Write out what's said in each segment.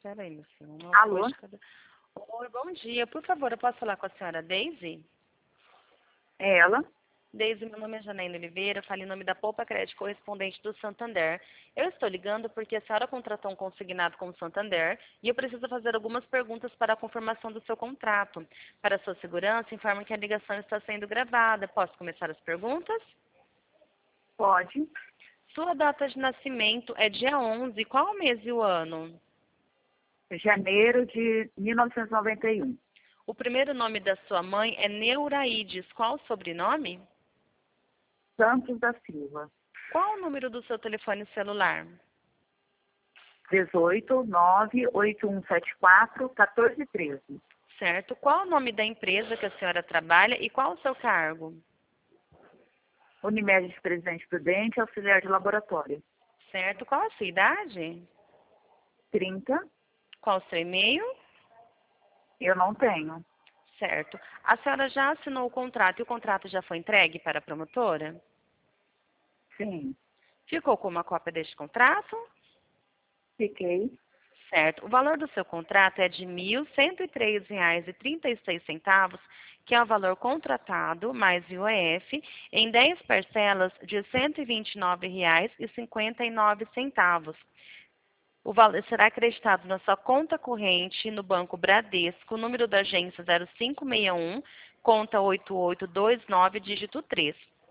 Peraí, meu filho. Alô? Oi, bom dia. Por favor, eu posso falar com a senhora Deise? É ela? Deise, meu nome é Janaína Oliveira, falo em nome da Poupa Crédito correspondente do Santander. Eu estou ligando porque a senhora contratou um consignado com o Santander e eu preciso fazer algumas perguntas para a confirmação do seu contrato. Para sua segurança, informo que a ligação está sendo gravada. Posso começar as perguntas? Pode. Sua data de nascimento é dia 11. Qual o mês e o ano? Janeiro de 1991. O primeiro nome da sua mãe é Neuraides. Qual o sobrenome? Santos da Silva. Qual o número do seu telefone celular? 18 98174 1413. Certo. Qual o nome da empresa que a senhora trabalha e qual o seu cargo? Unimed de Presidente Prudente, auxiliar de laboratório. Certo. Qual a sua idade? 30. Qual o seu e-mail? Eu não tenho. Certo. A senhora já assinou o contrato e o contrato já foi entregue para a promotora? Sim. Ficou com uma cópia deste contrato? Fiquei. Certo. O valor do seu contrato é de R$ 1.103,36, que é o valor contratado mais IOF, em 10 parcelas de R$ 129,59. O valor será acreditado na sua conta corrente no Banco Bradesco, número da agência 0561, conta 8829, dígito 3.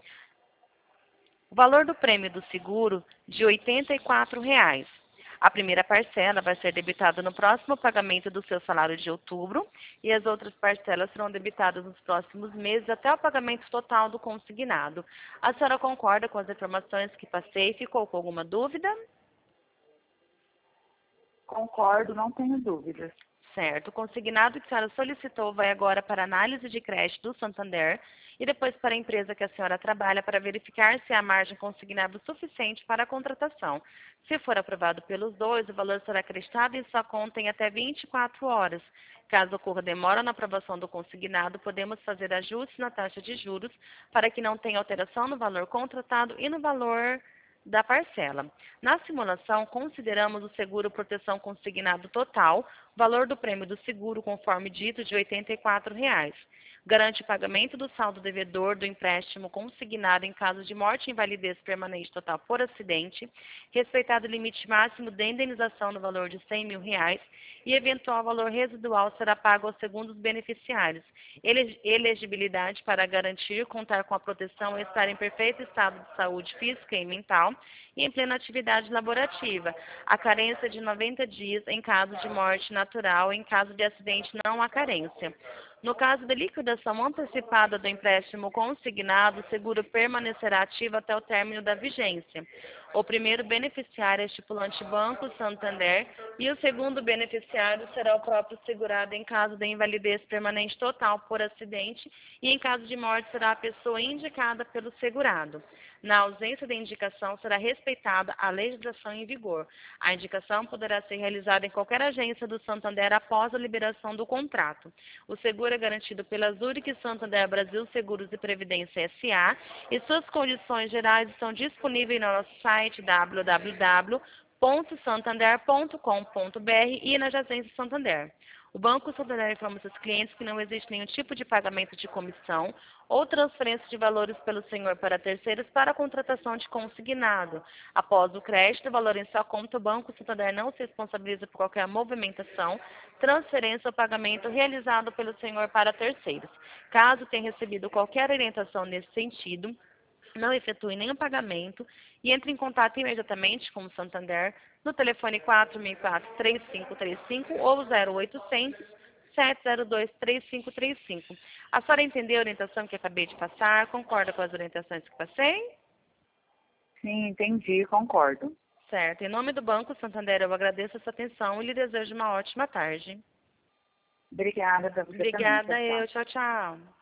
O valor do prêmio do seguro, de R$ 84,00. A primeira parcela vai ser debitada no próximo pagamento do seu salário de outubro e as outras parcelas serão debitadas nos próximos meses até o pagamento total do consignado. A senhora concorda com as informações que passei? Ficou com alguma dúvida? Concordo, não tenho dúvidas. Certo. O consignado que a senhora solicitou vai agora para análise de crédito do Santander e depois para a empresa que a senhora trabalha para verificar se há margem consignável suficiente para a contratação. Se for aprovado pelos dois, o valor será acreditado em sua conta em até 24 horas. Caso ocorra demora na aprovação do consignado, podemos fazer ajustes na taxa de juros para que não tenha alteração no valor contratado e no valor da parcela. Na simulação, consideramos o seguro proteção consignado total, valor do prêmio do seguro, conforme dito, de R$ 84,00. Garante o pagamento do saldo devedor do empréstimo consignado em caso de morte e invalidez permanente total por acidente, respeitado o limite máximo de indenização no valor de R$ 100.000 e eventual valor residual será pago aos segundos beneficiários. Elegibilidade para garantir contar com a proteção e estar em perfeito estado de saúde física e mental e em plena atividade laborativa. A carência de 90 dias em caso de morte natural, em caso de acidente não há carência. No caso de liquidação antecipada do empréstimo consignado, o seguro permanecerá ativo até o término da vigência. O primeiro beneficiário é estipulante Banco Santander e o segundo beneficiário será o próprio segurado em caso de invalidez permanente total por acidente e em caso de morte será a pessoa indicada pelo segurado. Na ausência de indicação, será respeitada a legislação em vigor. A indicação poderá ser realizada em qualquer agência do Santander após a liberação do contrato. O seguro é garantido pela Zurich Santander Brasil Seguros e Previdência S.A. e suas condições gerais estão disponíveis no nosso site www.santander.com.br e nas agências Santander. O Banco Santander informa seus clientes que não existe nenhum tipo de pagamento de comissão ou transferência de valores pelo senhor para terceiros para a contratação de consignado. Após o crédito, o valor em sua conta, o Banco Santander não se responsabiliza por qualquer movimentação, transferência ou pagamento realizado pelo senhor para terceiros. Caso tenha recebido qualquer orientação nesse sentido, não efetue nenhum pagamento e entre em contato imediatamente com o Santander no telefone 4004-3535 ou 0800 702-3535. A senhora entendeu a orientação que acabei de passar? Concorda com as orientações que passei? Sim, entendi, concordo. Certo. Em nome do Banco Santander, eu agradeço a sua atenção e lhe desejo uma ótima tarde. Obrigada para você também. Obrigada, Tchau, tchau. eu. Tchau, tchau.